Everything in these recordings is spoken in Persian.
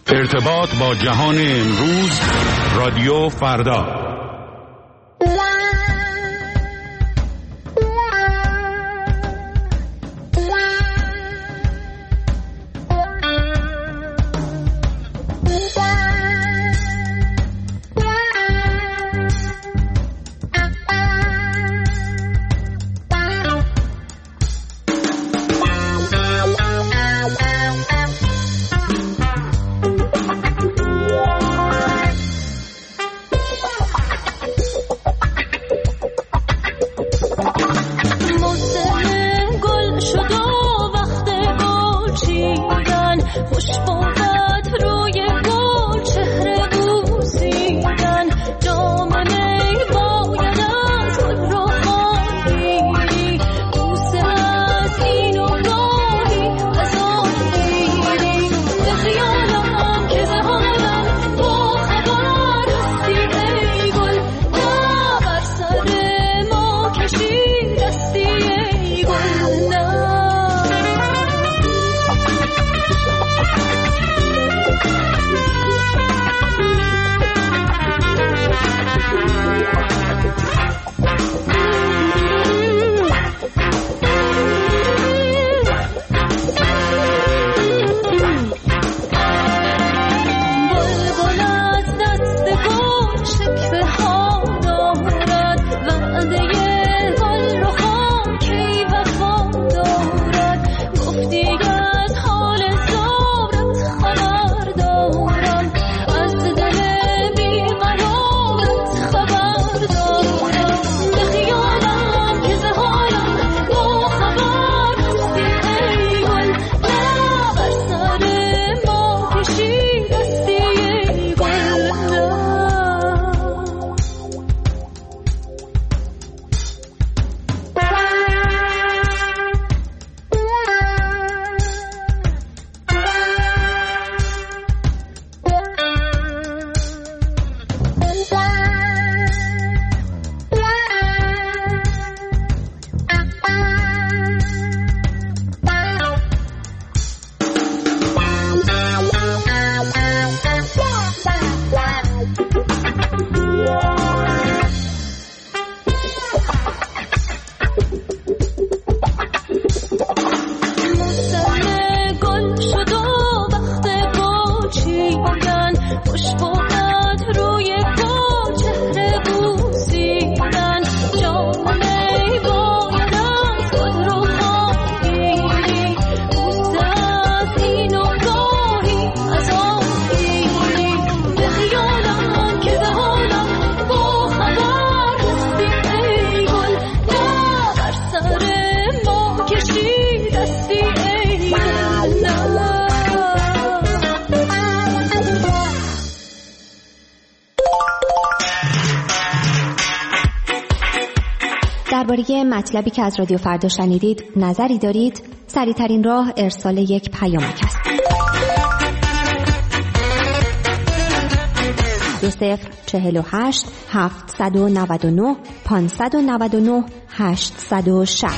ارتباط با جهان امروز، رادیو فردا. درباره مطلبی که از رادیو فردا شنیدید نظری دارید؟ سریع‌ترین راه ارسال یک پیامک است. 2048 799 599 860.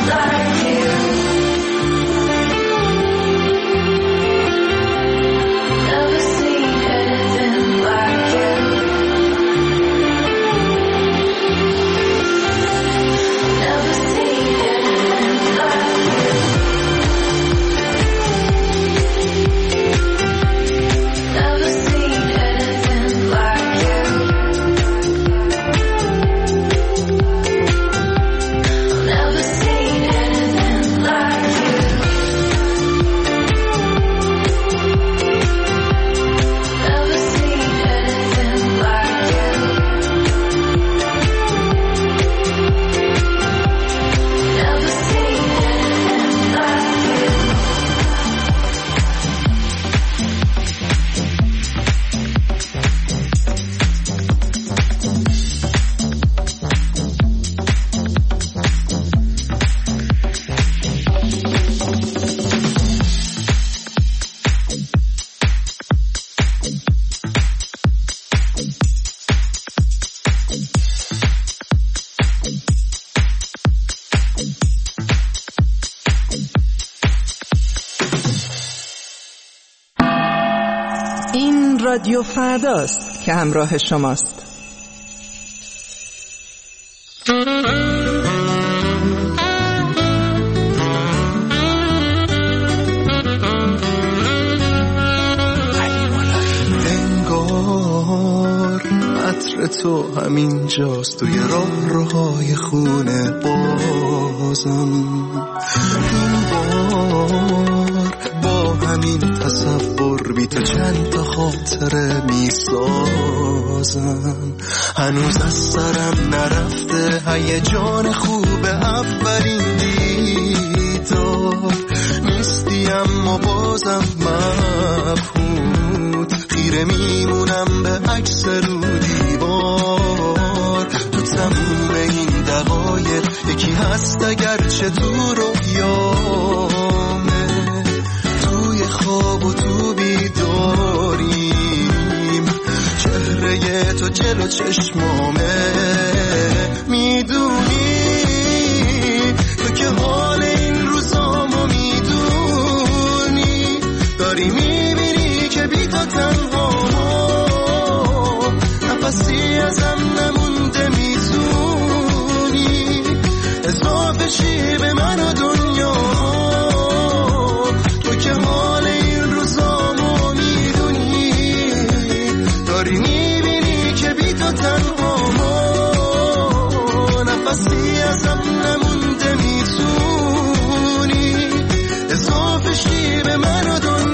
رادیو فرداست که همراه شماست. انگار عطر تو همین جاست توی راهروهای خونه بازم، این بار با همین تصور بی تو چند تا خاطره می سازم. هنوز از سرم نرفته هیجان خوب اولین دیدار، نیستی اما بازم مبهوت، خیره میمونم به عکس رو دیوار. تو تموم این دقایق یکی هست اگرچه تو رویامه، توی خواب و تو بیداریم، چهره تو جلو چشمامه. میدونی تو که حال این روزامو میدونی، داری میبینی که بی تو تنها نفسی ازم نمونده، میتونی اضافه شی به من و دنیا. تو که حال این روزامو میدونی، داری میبینی که بی تو تنها نفسی ازم نمونده، میتونی اضافه شی به من و دنیا.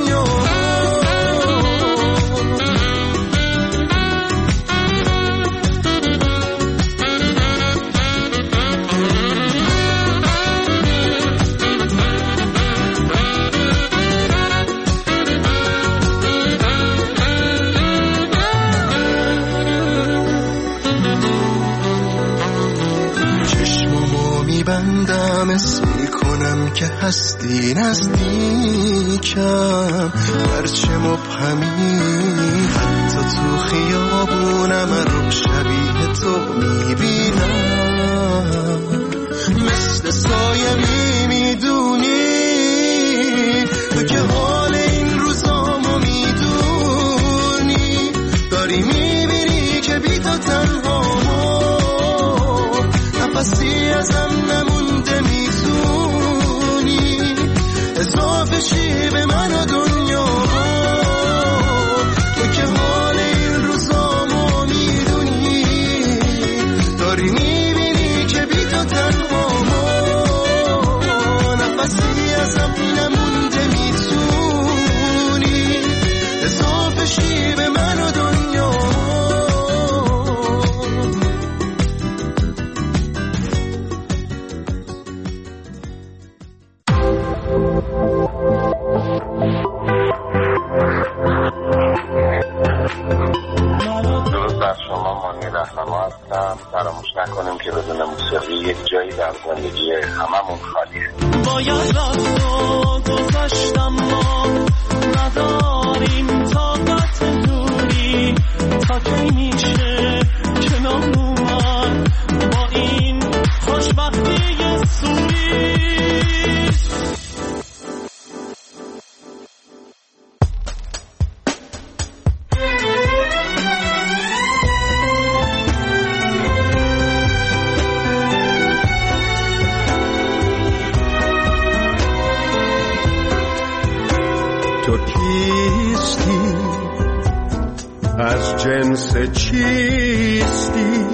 بندم اسم میکنم که هستی نزدیکم، هرچه مبهمی حتی تو خیابونم رو شبیه تو میبینم، مثل سایه میدونی تو که حال این روزامو میدونی، داری میبینی که بی تو تنها نفسی ازم نمونده، میتونی اضافه شی به من و دنیا. تو که حال این روزامو میدونی، داری میبینی که بی تو تنها نفسی ازم نمونده، میتونی اضافه شی به من و دنیا. فراموش نکنیم که بدون موسیقی یک جایی در زندگی هممون خالیه. باید رفت و گذاشتم، ما نداریم طاقت دوری، تا کی میشه کنار اومد با این خوشبختی دستوری. تو کیستی؟ از جنس چیستی؟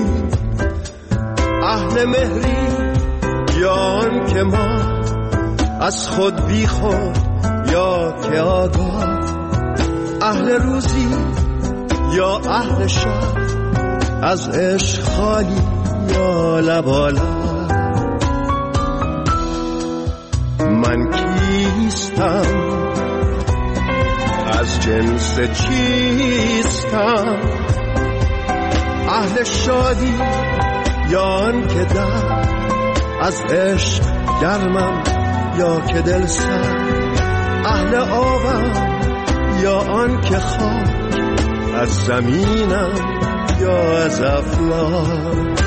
اهل مهری یا آن که ما از خود بی خود یا که آگاه؟ اهل روزی یا اهل شب؟ از عشق خالی یا لبالا؟ من کیستم؟ از جنس چیستم؟ اهل شادی یا آن که در از عشق گرمم یا که دل سر؟ اهل آبم یا آن که خاک از زمینم یا از افلاک؟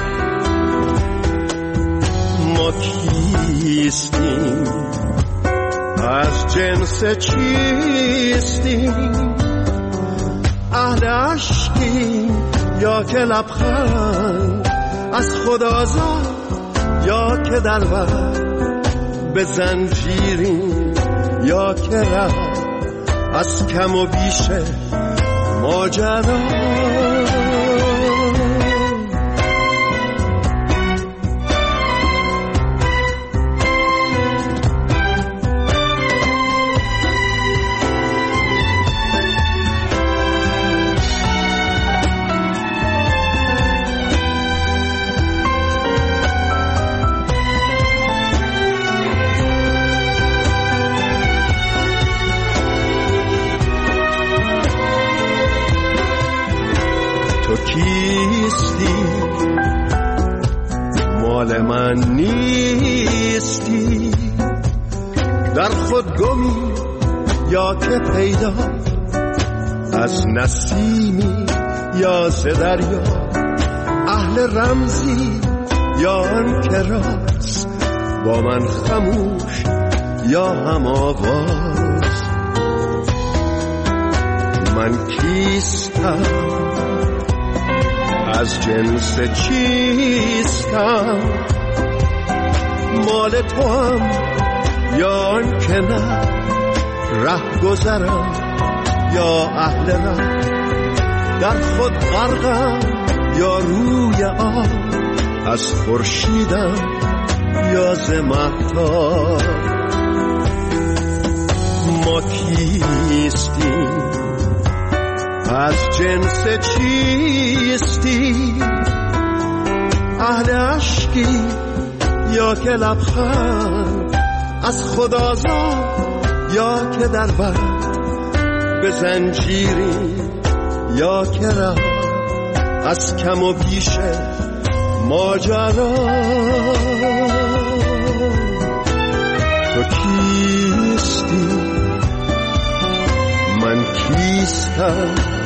ما کیستیم؟ از جنس چیستیم؟ اهل عشقیم یا که لبخند از خود آزاد یا که در بر به زنجیریم یا که رفت از کم و بیش ماجرا؟ تو کیستی؟ مال من نیستی؟ در خود گمی یا که پیدا؟ از نسیمی یا ز دریا؟ اهل رمزی یا آن که راست با من خموش یا هم آواز؟ من کیستم؟ از جنس چیستم؟ مال تو هم یا آن که نه؟ ره گذرم یا اهل ره؟ در خود غرقم یا روی آب؟ از خورشیدم یا ز مهتاب؟ ما کیستیم؟ از جنس چیستی؟ اهل عشقی یا که لبخند از خود آزاد یا که در بر به زنجیری یا که رها از کم و بیش ماجرا؟ تو کیستی؟ من کیستم؟